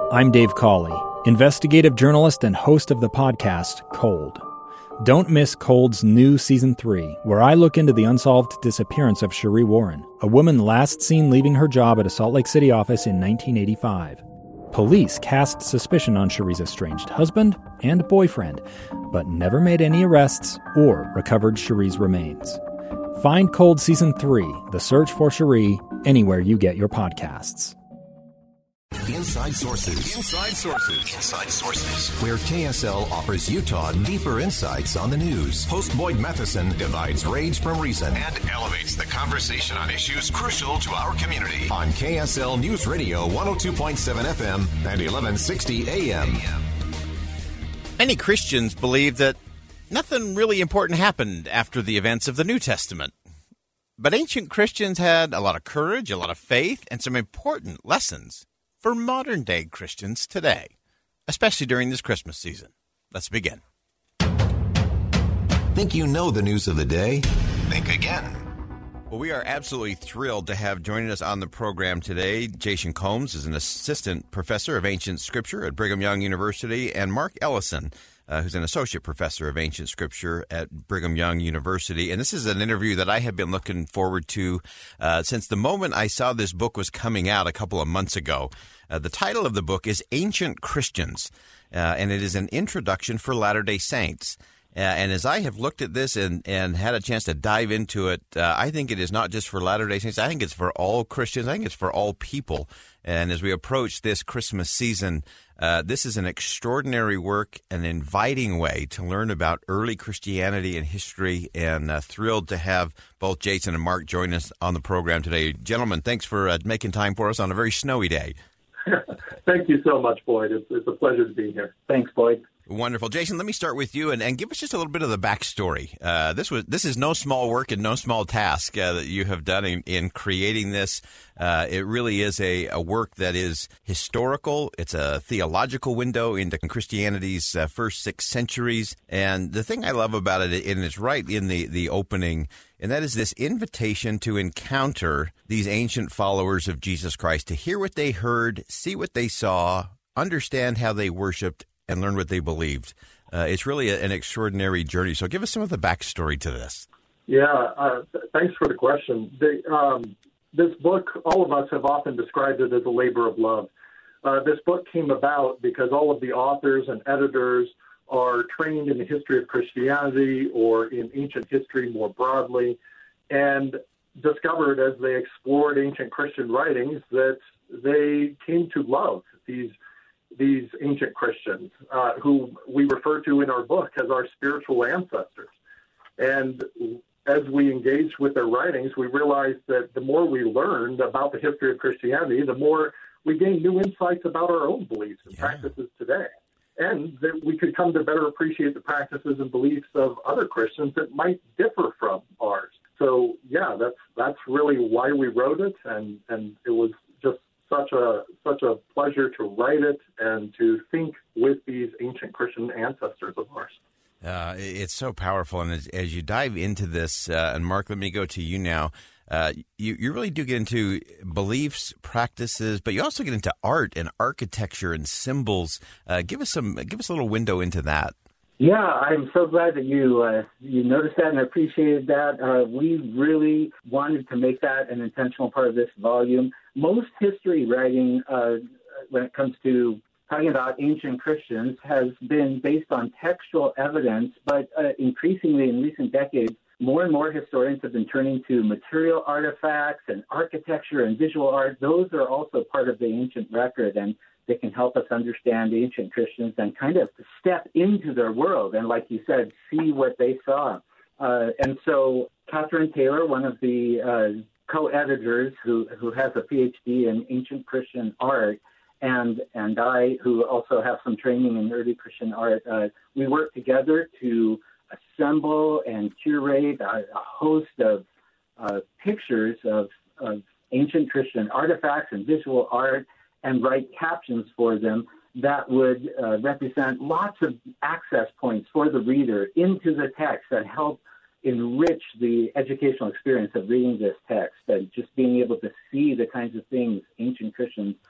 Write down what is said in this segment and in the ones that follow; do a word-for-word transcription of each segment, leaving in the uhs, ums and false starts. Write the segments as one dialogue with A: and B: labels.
A: I'm Dave Cawley, investigative journalist and host of the podcast Cold. Don't miss Cold's new Season three, where I look into the unsolved disappearance of Sheree Warren, a woman last seen leaving her job at a Salt Lake City office in nineteen eighty-five. Police cast suspicion on Sheree's estranged husband and boyfriend, but never made any arrests or recovered Sheree's remains. Find Cold Season three, The Search for Sheree, anywhere you get your podcasts.
B: Inside Sources. Inside Sources. Inside Sources. Where K S L offers Utah deeper insights on the news. Host Boyd Matheson divides rage from reason and elevates the conversation on issues crucial to our community. On K S L News Radio one oh two point seven F M and eleven sixty A M.
C: Many Christians believe that nothing really important happened after the events of the New Testament. But ancient Christians had a lot of courage, a lot of faith, and some important lessons for modern-day Christians today, especially during this Christmas season. Let's begin.
B: Think you know the news of the day? Think again.
C: Well, we are absolutely thrilled to have joining us on the program today. Jason Combs is an assistant professor of ancient scripture at Brigham Young University, and Mark Ellison, uh, who's an associate professor of ancient scripture at Brigham Young University. And this is an interview that I have been looking forward to uh, since the moment I saw this book was coming out a couple of months ago. Uh, the title of the book is Ancient Christians, uh, and it is an introduction for Latter-day Saints. Uh, and as I have looked at this and, and had a chance to dive into it, uh, I think it is not just for Latter-day Saints. I think it's for all Christians. I think it's for all people. And as we approach this Christmas season, uh, this is an extraordinary work, an inviting way to learn about early Christianity and history. And uh, thrilled to have both Jason and Mark join us on the program today. Gentlemen, thanks for uh, making time for us on a very snowy day.
D: Thank you so much, Boyd. It's, it's a pleasure to be here. Thanks, Boyd.
C: Wonderful. Jason, let me start with you and, and give us just a little bit of the backstory. Uh, this was this is no small work and no small task uh, that you have done in, in creating this. Uh, it really is a, a work that is historical. It's a theological window into Christianity's uh, first six centuries. And the thing I love about it, and it's right in the, the opening, and that is this invitation to encounter these ancient followers of Jesus Christ, to hear what they heard, see what they saw, understand how they worshiped, and learn what they believed. Uh, it's really a, an extraordinary journey. So give us some of the backstory to this.
D: Yeah, uh, thanks for the question. The, um, this book, all of us have often described it as a labor of love. Uh, this book came about because all of the authors and editors are trained in the history of Christianity or in ancient history more broadly, and discovered as they explored ancient Christian writings that they came to love these these ancient Christians, uh, who we refer to in our book as our spiritual ancestors. And as we engaged with their writings, we realized that the more we learned about the history of Christianity, the more we gained new insights about our own beliefs and yeah. practices today. And that we could come to better appreciate the practices and beliefs of other Christians that might differ from ours. So, yeah, that's that's really why we wrote it, and, and it was just such a such a pleasure to write it and to think with these ancient Christian ancestors of ours.
C: Uh, it's so powerful, and as, as you dive into this, uh, and Mark, let me go to you now. Uh, you, you really do get into beliefs, practices, but you also get into art and architecture and symbols. Uh, give us some, give us a little window into that.
E: Yeah, I'm so glad that you uh, you noticed that and appreciated that. Uh, we really wanted to make that an intentional part of this volume. Most history writing, uh, when it comes to talking about ancient Christians, has been based on textual evidence, but uh, increasingly in recent decades, more and more historians have been turning to material artifacts and architecture and visual art. Those are also part of the ancient record, and they can help us understand ancient Christians and kind of step into their world and, like you said, see what they saw. Uh, and so Catherine Taylor, one of the uh, co-editors who, who has a P H D in ancient Christian art, and and I, who also have some training in early Christian art, uh, we work together to assemble and curate a, a host of uh, pictures of, of ancient Christian artifacts and visual art, and write captions for them that would uh, represent lots of access points for the reader into the text that help enrich the educational experience of reading this text, and just being able to see the kinds of things ancient Christians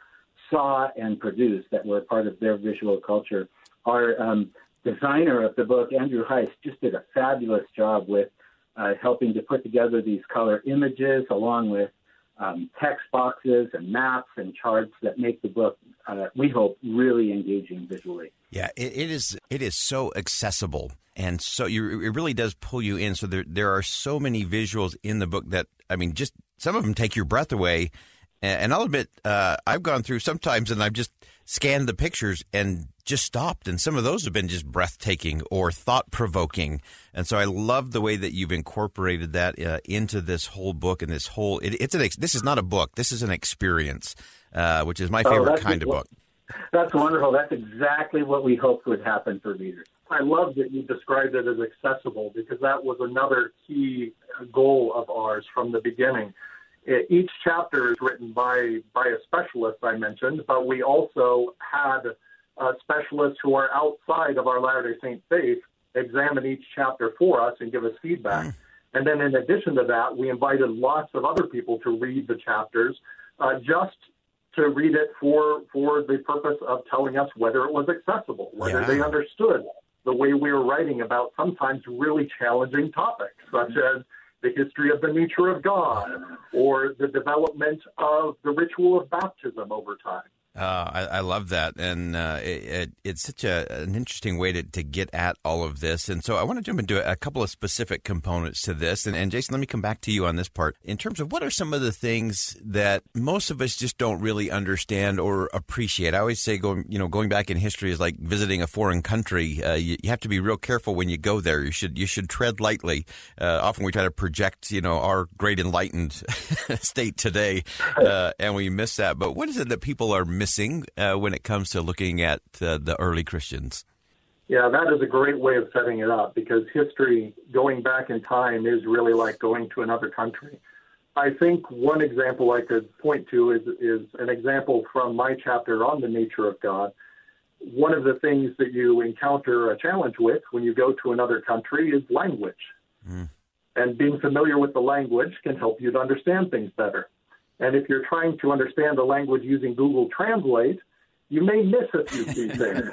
E: saw and produced that were part of their visual culture. Our um, designer of the book, Andrew Heiss, just did a fabulous job with uh, helping to put together these color images along with um, text boxes and maps and charts that make the book, uh, we hope, really engaging visually.
C: Yeah, it, it is. It is so accessible, and so you, it really does pull you in. So there, there are so many visuals in the book that, I mean, just some of them take your breath away. And, and I'll admit, uh, I've gone through sometimes, and I've just scanned the pictures and just stopped. And some of those have been just breathtaking or thought-provoking. And so I love the way that you've incorporated that uh, into this whole book and this whole. It, it's an. This is not a book. This is an experience, uh, which is my favorite oh, kind of book.
E: That's wonderful. That's exactly what we hoped would happen for readers.
D: I love that you described it as accessible because that was another key goal of ours from the beginning. Each chapter is written by, by a specialist I mentioned, but we also had uh, specialists who are outside of our Latter-day Saint faith examine each chapter for us and give us feedback. Mm. And then in addition to that, we invited lots of other people to read the chapters uh, just to read it for for the purpose of telling us whether it was accessible, whether yeah. they understood the way we were writing about sometimes really challenging topics, such as the history of the nature of God or the development of the ritual of baptism over time.
C: Uh, I, I love that, and uh, it, it, it's such a, an interesting way to, to get at all of this. And so I want to jump into a couple of specific components to this. And, and Jason, let me come back to you on this part. In terms of what are some of the things that most of us just don't really understand or appreciate? I always say going, you know, going back in history is like visiting a foreign country. Uh, you, you have to be real careful when you go there. You should you should tread lightly. Uh, often we try to project, you know, our great enlightened state today, uh, and we miss that. But what is it that people are missing? Missing uh, when it comes to looking at uh, the early Christians?
D: Yeah, that is a great way of setting it up because history, going back in time, is really like going to another country. I think one example I could point to is, is an example from my chapter on the nature of God. One of the things that you encounter a challenge with when you go to another country is language. Mm. And being familiar with the language can help you to understand things better. And if you're trying to understand the language using Google Translate, you may miss a few key things.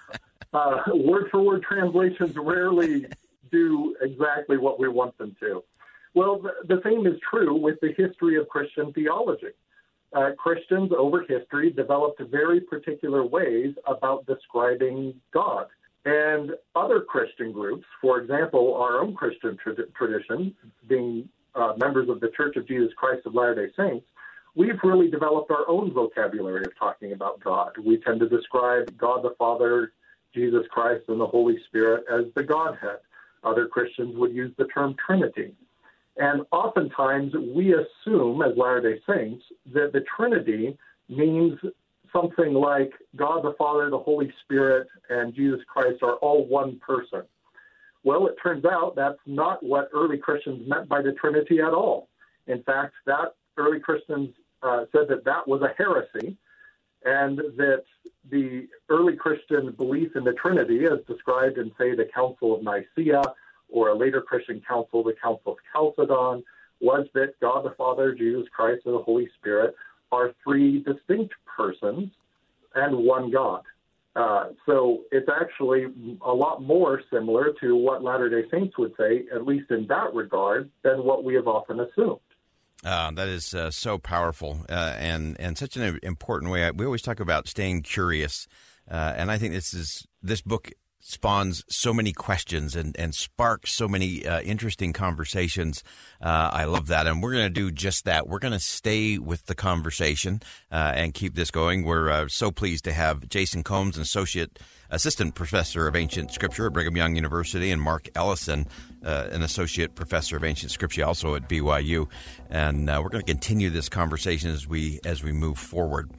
D: uh, word-for-word translations rarely do exactly what we want them to. Well, the, the same is true with the history of Christian theology. Uh, Christians over history developed very particular ways about describing God. And other Christian groups, for example, our own Christian tra- tradition, being uh, members of the Church of Jesus Christ of Latter-day Saints, we've really developed our own vocabulary of talking about God. We tend to describe God the Father, Jesus Christ, and the Holy Spirit as the Godhead. Other Christians would use the term Trinity. And oftentimes we assume, as Latter-day Saints, that the Trinity means something like God the Father, the Holy Spirit, and Jesus Christ are all one person. Well, it turns out that's not what early Christians meant by the Trinity at all. In fact, that early Christians uh, said that that was a heresy, and that the early Christian belief in the Trinity, as described in, say, the Council of Nicaea, or a later Christian council, the Council of Chalcedon, was that God the Father, Jesus Christ, and the Holy Spirit are three distinct persons and one God. Uh, so it's actually a lot more similar to what Latter-day Saints would say, at least in that regard, than what we have often assumed.
C: Uh, that is uh, so powerful uh, and and such an important way. We always talk about staying curious, uh, and I think this is this book spawns so many questions and, and sparks so many uh, interesting conversations. Uh, I love that. And we're going to do just that. We're going to stay with the conversation uh, and keep this going. We're uh, so pleased to have Jason Combs, an Associate Assistant Professor of Ancient Scripture at Brigham Young University, and Mark Ellison, uh, an Associate Professor of Ancient Scripture, also at B Y U. And uh, we're going to continue this conversation as we as we move forward.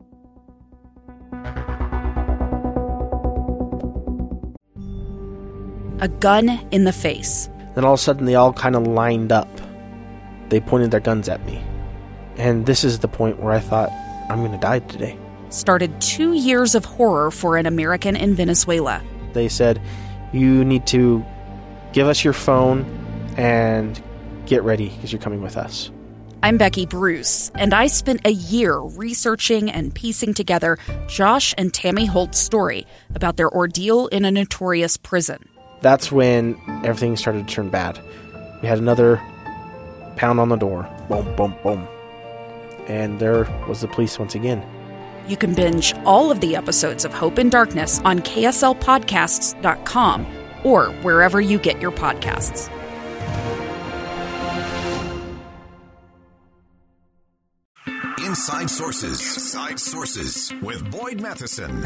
F: A gun in the face.
G: Then all of a sudden they all kind of lined up. They pointed their guns at me. And this is the point where I thought, I'm going to die today.
F: Started two years of horror for an American in Venezuela.
G: They said, you need to give us your phone and get ready because you're coming with us.
F: I'm Becky Bruce, and I spent a year researching and piecing together Josh and Tammy Holt's story about their ordeal in a notorious prison.
G: That's when everything started to turn bad. We had another pound on the door. Boom, boom, boom. And there was the police once again.
F: You can binge all of the episodes of Hope in Darkness on K S L podcasts dot com or wherever you get your podcasts.
B: Inside Sources. Inside Sources with Boyd Matheson.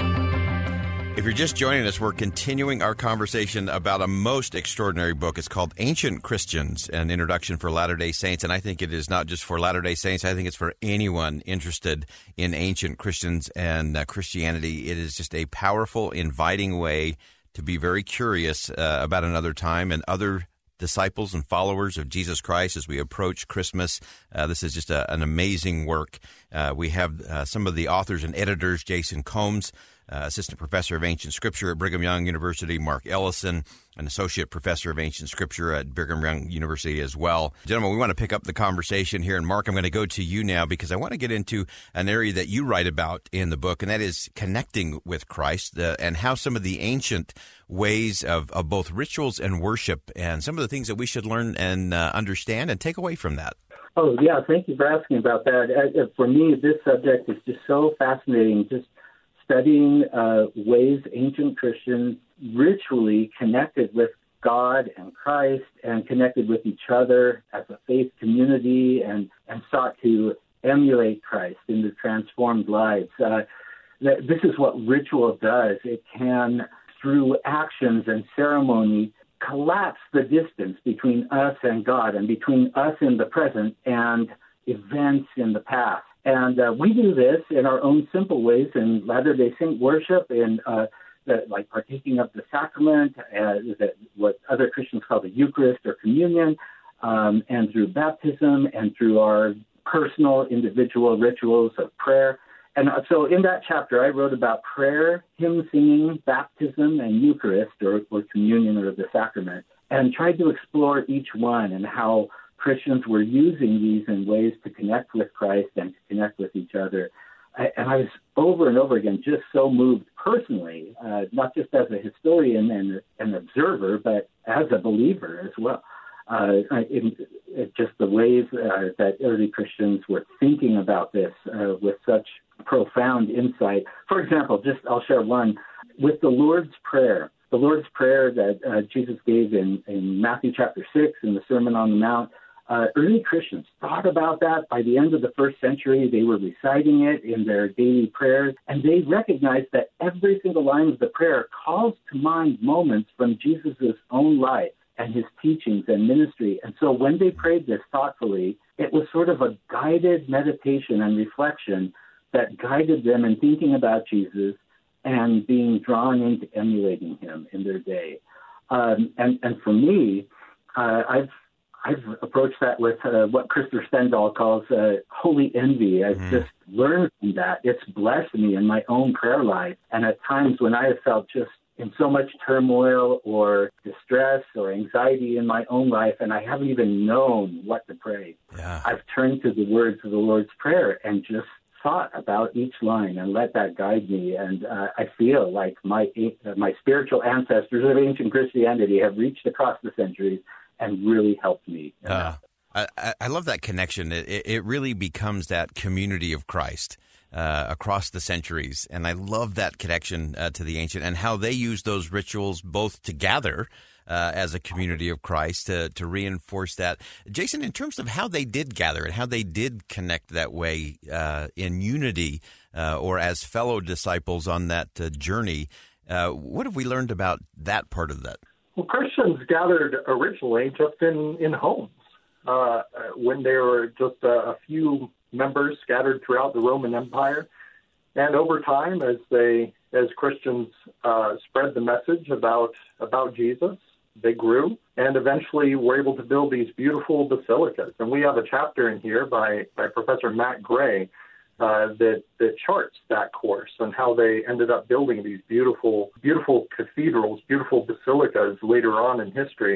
C: If you're just joining us, we're continuing our conversation about a most extraordinary book. It's called Ancient Christians, an introduction for Latter-day Saints. And I think it is not just for Latter-day Saints. I think it's for anyone interested in ancient Christians and uh, Christianity. It is just a powerful, inviting way to be very curious uh, about another time and other disciples and followers of Jesus Christ as we approach Christmas. Uh, this is just a, an amazing work. Uh, we have uh, some of the authors and editors, Jason Combs, uh, Assistant Professor of Ancient Scripture at Brigham Young University, Mark Ellison, an Associate Professor of Ancient Scripture at Brigham Young University as well. Gentlemen, we want to pick up the conversation here. And Mark, I'm going to go to you now because I want to get into an area that you write about in the book, and that is connecting with Christ uh, and how some of the ancient ways of, of both rituals and worship and some of the things that we should learn and uh, understand and take away from that.
E: Oh, yeah. Thank you for asking about that. Uh, for me, this subject is just so fascinating, just studying uh, ways ancient Christians ritually connected with God and Christ and connected with each other as a faith community and, and sought to emulate Christ in their transformed lives. Uh, th- this is what ritual does. It can, through actions and ceremony, collapse the distance between us and God and between us in the present and events in the past. And uh, we do this in our own simple ways in Latter-day Saint worship, in uh, the, like partaking of the sacrament, uh, the, what other Christians call the Eucharist or communion, um, and through baptism and through our personal individual rituals of prayer. And so in that chapter, I wrote about prayer, hymn singing, baptism, and Eucharist, or, or communion or the sacrament, and tried to explore each one and how Christians were using these in ways to connect with Christ and to connect with each other. I, and I was over and over again just so moved personally, uh, not just as a historian and an observer, but as a believer as well. Uh, in, in just the ways uh, that early Christians were thinking about this uh, with such profound insight. For example, just I'll share one with the Lord's Prayer. The Lord's Prayer that uh, Jesus gave in, in Matthew chapter six in the Sermon on the Mount. Uh, early Christians thought about that. By the end of the first century, they were reciting it in their daily prayers, and they recognized that every single line of the prayer calls to mind moments from Jesus' own life and his teachings and ministry. And so when they prayed this thoughtfully, it was sort of a guided meditation and reflection that guided them in thinking about Jesus and being drawn into emulating him in their day. Um, and, and for me, uh, I've I've approached that with uh, what Christopher Stendhal calls uh, holy envy. I've mm. just learned from that. It's blessed me in my own prayer life. And at times when I have felt just in so much turmoil or distress or anxiety in my own life, and I haven't even known what to pray, yeah. I've turned to the words of the Lord's Prayer and just thought about each line and let that guide me. And uh, I feel like my uh, my spiritual ancestors of ancient Christianity have reached across the centuries and really helped me.
C: Uh, I, I love that connection. It, it really becomes that community of Christ uh, across the centuries. And I love that connection uh, to the ancient and how they use those rituals both to gather uh, as a community of Christ to, to reinforce that. Jason, in terms of how they did gather and how they did connect that way uh, in unity uh, or as fellow disciples on that uh, journey, uh, what have we learned about that part of that?
D: Well, Christians gathered originally just in, in homes uh, when there were just a, a few members scattered throughout the Roman Empire. And over time, as they as Christians uh, spread the message about about Jesus, they grew and eventually were able to build these beautiful basilicas. And we have a chapter in here by, by Professor Matt Gray Uh, that, that charts that course and how they ended up building these beautiful, beautiful cathedrals, beautiful basilicas later on in history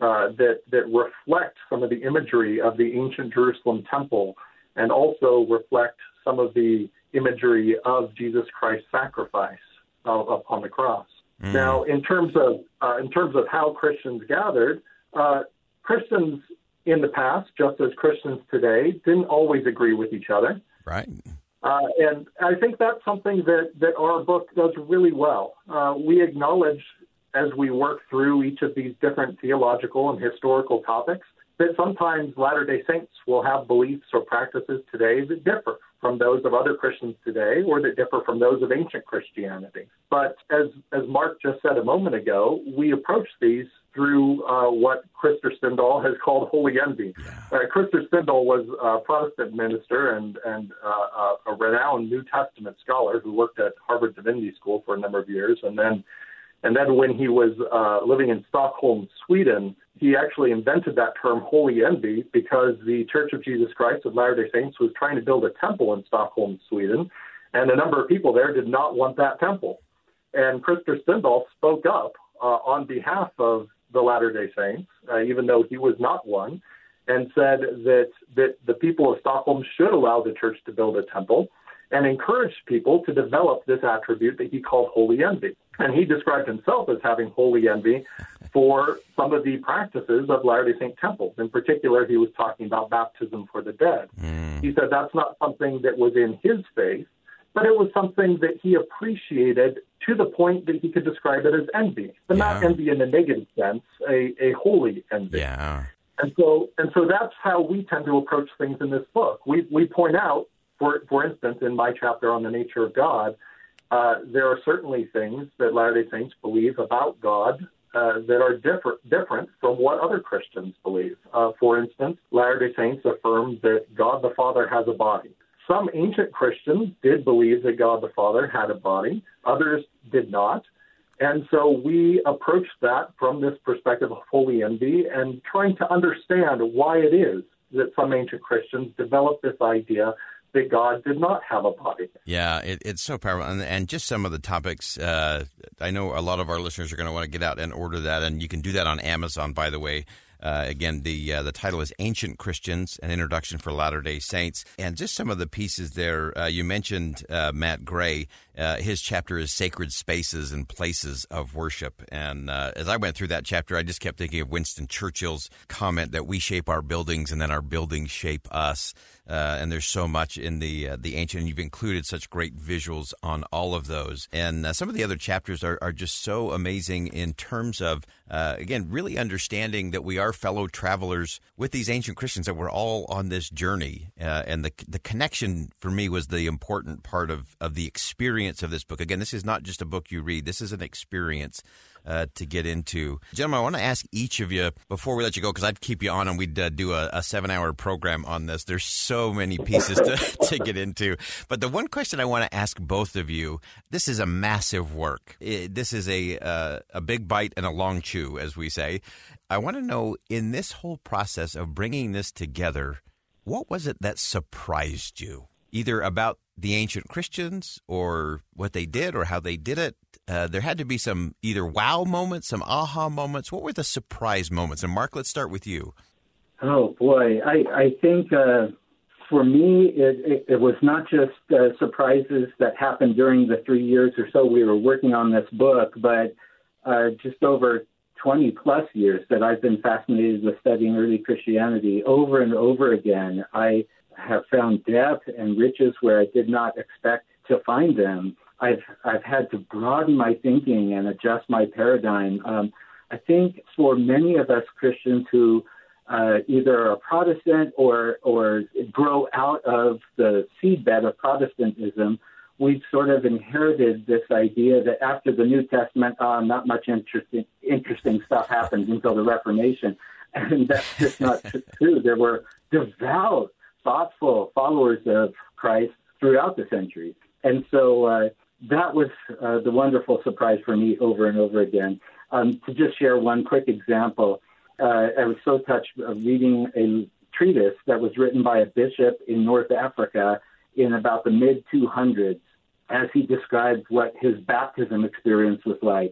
D: uh, that, that reflect some of the imagery of the ancient Jerusalem temple and also reflect some of the imagery of Jesus Christ's sacrifice uh, upon the cross. Mm. Now, in terms of uh, in terms of how Christians gathered, uh, Christians in the past, just as Christians today, didn't always agree with each other.
C: Right.
D: Uh, and I think that's something that, that our book does really well. Uh, we acknowledge, as we work through each of these different theological and historical topics, that sometimes Latter-day Saints will have beliefs or practices today that differ from those of other Christians today or that differ from those of ancient Christianity. But as, as Mark just said a moment ago, we approach these through uh, what Krister Stendahl has called holy envy. Yeah. Uh, Krister Stendahl was a Protestant minister and, and uh, a renowned New Testament scholar who worked at Harvard Divinity School for a number of years. And then and then when he was uh, living in Stockholm, Sweden, he actually invented that term holy envy because the Church of Jesus Christ of Latter-day Saints was trying to build a temple in Stockholm, Sweden, and a number of people there did not want that temple. And Krister Stendahl spoke up uh, on behalf of the Latter-day Saints, uh, even though he was not one, and said that, that the people of Stockholm should allow the church to build a temple and encouraged people to develop this attribute that he called holy envy. And he described himself as having holy envy for some of the practices of Latter-day Saint temples. In particular, he was talking about baptism for the dead. Mm. He said that's not something that was in his faith, but it was something that he appreciated to the point that he could describe it as envy, but yeah. not envy in a negative sense, a, a holy envy.
C: Yeah.
D: And so, and so that's how we tend to approach things in this book. We we point out, for for instance, in my chapter on the nature of God, uh, there are certainly things that Latter-day Saints believe about God uh, that are different different from what other Christians believe. Uh, for instance, Latter-day Saints affirm that God the Father has a body. Some ancient Christians did believe that God the Father had a body. Others did not. And so we approached that from this perspective of holy envy and trying to understand why it is that some ancient Christians developed this idea that God did not have a body.
C: Yeah, it, it's so powerful. And, and just some of the topics, uh, I know a lot of our listeners are going to want to get out and order that, and you can do that on Amazon, by the way. Uh, again, the uh, the title is Ancient Christians, An Introduction for Latter-day Saints. And just some of the pieces there, uh, you mentioned uh, Matt Gray. Uh, his chapter is Sacred Spaces and Places of Worship. And uh, as I went through that chapter, I just kept thinking of Winston Churchill's comment that we shape our buildings and then our buildings shape us. Uh, and there's so much in the uh, the ancient, and you've included such great visuals on all of those. And uh, some of the other chapters are, are just so amazing in terms of, uh, again, really understanding that we are fellow travelers with these ancient Christians, that we're all on this journey. Uh, and the the connection for me was the important part of, of the experience of this book. Again, this is not just a book you read. This is an experience uh, to get into. Gentlemen, I want to ask each of you, before we let you go, because I'd keep you on and we'd uh, do a, a seven-hour program on this. There's so many pieces to, to get into. But the one question I want to ask both of you, this is a massive work. It, this is a, uh, a big bite and a long chew, as we say. I want to know, in this whole process of bringing this together, what was it that surprised you? Either about the ancient Christians or what they did or how they did it. Uh, there had to be some either wow moments, some aha moments. What were the surprise moments? And Mark, let's start with you.
E: Oh, boy. I, I think uh, for me, it, it, it was not just uh, surprises that happened during the three years or so we were working on this book, but uh, just over twenty plus years that I've been fascinated with studying early Christianity. Over and over again, I have found depth and riches where I did not expect to find them. I've I've had to broaden my thinking and adjust my paradigm. Um, I think for many of us Christians who uh, either are Protestant or or grow out of the seedbed of Protestantism, we've sort of inherited this idea that after the New Testament, uh, not much interesting interesting stuff happens until the Reformation. And that's just not true. There were devout, thoughtful followers of Christ throughout the centuries. And so uh, that was uh, the wonderful surprise for me over and over again. Um, to just share one quick example, uh, I was so touched of reading a treatise that was written by a bishop in North Africa in about the mid two hundreds as he described what his baptism experience was like.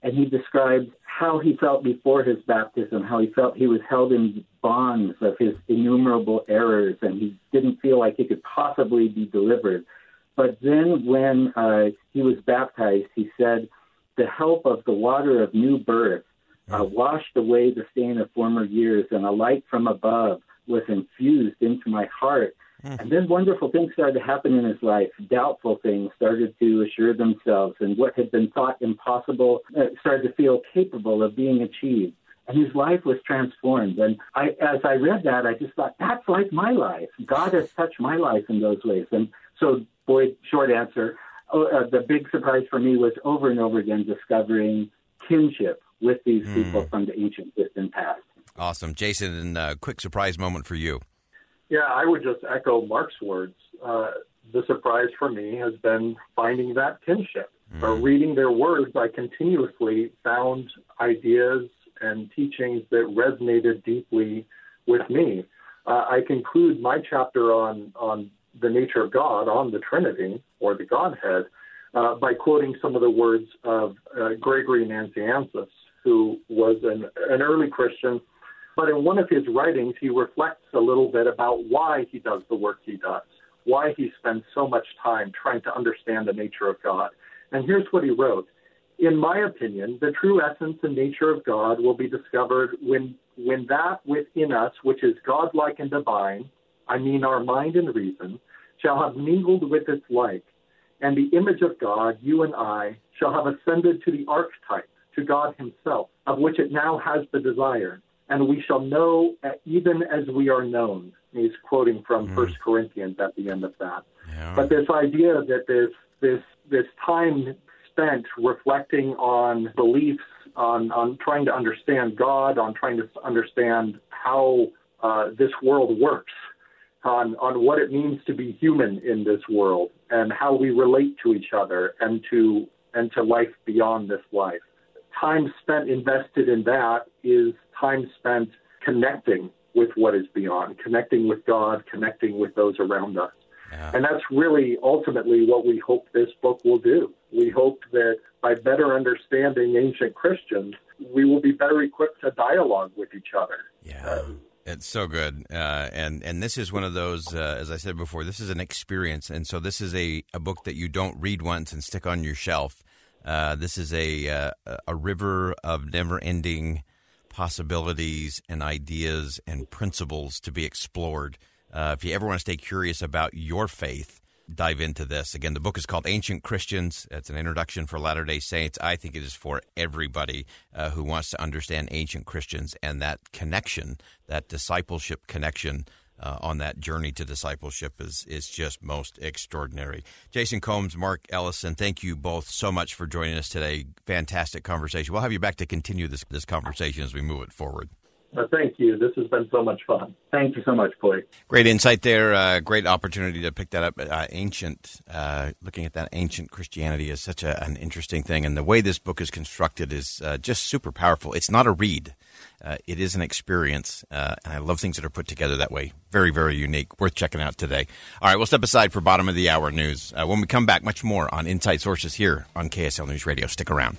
E: And he described how he felt before his baptism, how he felt he was held in bonds of his innumerable errors, and he didn't feel like he could possibly be delivered. But then when uh, he was baptized, he said, the help of the water of new birth uh, washed away the stain of former years, and a light from above was infused into my heart. And then wonderful things started to happen in his life. Doubtful things started to assure themselves, and what had been thought impossible uh, started to feel capable of being achieved. And his life was transformed. And I, as I read that, I just thought, that's like my life. God has touched my life in those ways. And so, boy, short answer, uh, the big surprise for me was over and over again discovering kinship with these mm. people from the ancient distant past.
C: Awesome. Jason, a quick surprise moment for you.
D: Yeah, I would just echo Mark's words. Uh, the surprise for me has been finding that kinship. Mm. Uh, reading their words, I continuously found ideas and teachings that resonated deeply with me. Uh, I conclude my chapter on, on the nature of God, on the Trinity, or the Godhead, uh, by quoting some of the words of uh, Gregory Nazianzus, who was an, an early Christian. But in one of his writings, he reflects a little bit about why he does the work he does, why he spends so much time trying to understand the nature of God. And here's what he wrote. In my opinion, the true essence and nature of God will be discovered when, when that within us, which is godlike and divine, I mean our mind and reason, shall have mingled with its like, and the image of God, you and I, shall have ascended to the archetype, to God himself, of which it now has the desire. And we shall know even as we are known. He's quoting from mm. First Corinthians at the end of that.
C: Yeah.
D: But this idea that this this this time spent reflecting on beliefs, on, on trying to understand God, on trying to understand how uh, this world works, on, on what it means to be human in this world, and how we relate to each other and to and to life beyond this life. Time spent invested in that is time spent connecting with what is beyond, connecting with God, connecting with those around us. Yeah. And that's really ultimately what we hope this book will do. We hope that by better understanding ancient Christians, we will be better equipped to dialogue with each other.
C: Yeah. Uh, It's so good. Uh, and, and this is one of those, uh, as I said before, this is an experience. And so this is a, a book that you don't read once and stick on your shelf. Uh, this is a uh, a river of never-ending possibilities and ideas and principles to be explored. Uh, if you ever want to stay curious about your faith, dive into this. Again, the book is called Ancient Christians. It's an introduction for Latter-day Saints. I think it is for everybody uh, who wants to understand ancient Christians and that connection, that discipleship connection uh, on that journey to discipleship is is just most extraordinary. Jason Combs, Mark Ellison, thank you both so much for joining us today. Fantastic conversation. We'll have you back to continue this this conversation as we move it forward.
D: Uh, thank you. This has been so much fun. Thank you so much, Blake.
C: Great insight there. Uh, great opportunity to pick that up. Uh, ancient, uh, looking at that ancient Christianity is such a, an interesting thing. And the way this book is constructed is uh, just super powerful. It's not a read. Uh, it is an experience. Uh, and I love things that are put together that way. Very, very unique. Worth checking out today. All right, we'll step aside for bottom of the hour news. Uh, when we come back, much more on Inside Sources here on K S L News Radio. Stick around.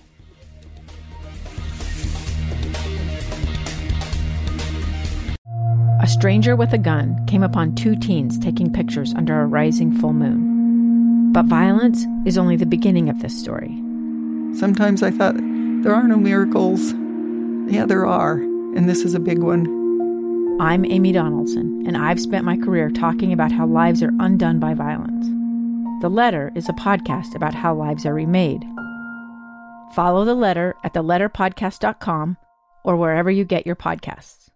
H: A stranger with a gun came upon two teens taking pictures under a rising full moon. But violence is only the beginning of this story.
I: Sometimes I thought, there are no miracles. Yeah, there are, and this is a big one.
H: I'm Amy Donaldson, and I've spent my career talking about how lives are undone by violence. The Letter is a podcast about how lives are remade. Follow The Letter at the letter podcast dot com or wherever you get your podcasts.